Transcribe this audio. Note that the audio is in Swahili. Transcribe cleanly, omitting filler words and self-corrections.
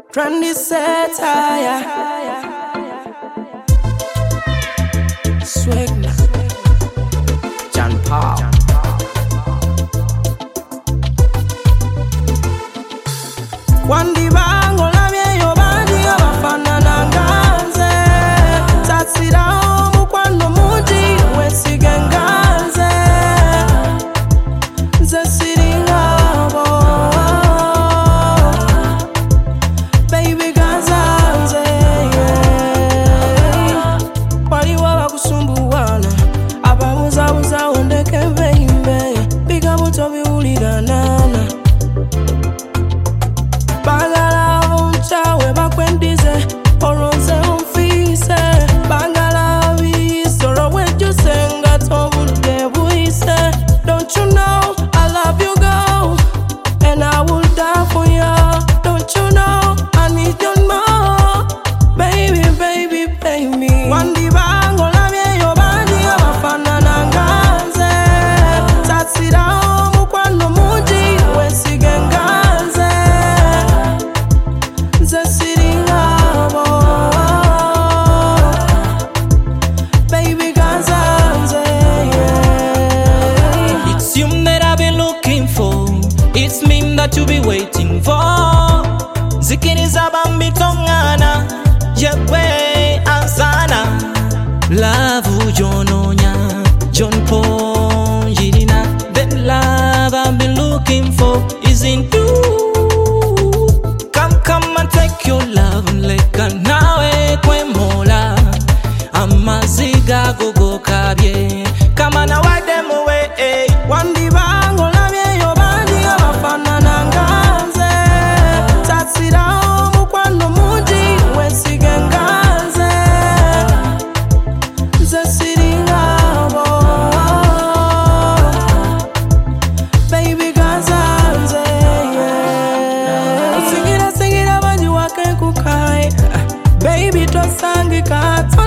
Trendy satire. Swagna. John Paul. Wandi bango la mieyo bandi abafana nanganze tatsira mukwano muji wesige nganze nze siringabo baby ganzanze wali waba kusumbuwana ababuzabuza ondeke baby bigabo tobiwulira nana Bangala unchawe bakwendize oronze umfise Bangala visoro wenju senga tobude buise Don't you know I love you girl and I will die for you Don't you know I need you more Baby, baby, baby Wandi bango la mieyo bandi abafana nanganze Tatsira mukwano muji wesige nganze Nze siringabo Baby ganzanze It's you that I've been looking for. It's me that you be waiting for. Zikiniza bambi tongana Yewe ansana Love ujononya John Paul Jirina That love I've been looking for is in you. Come and take your love Leka nawe kwe mola Amaziga gogo kabye Kama na wade muwe Wandi bango la mieyo bandi abafana nanganze Tatsira mukwano muji wesige nganze Nze siringabo Baby ganzanze Singira banji wake kukai Baby tosangika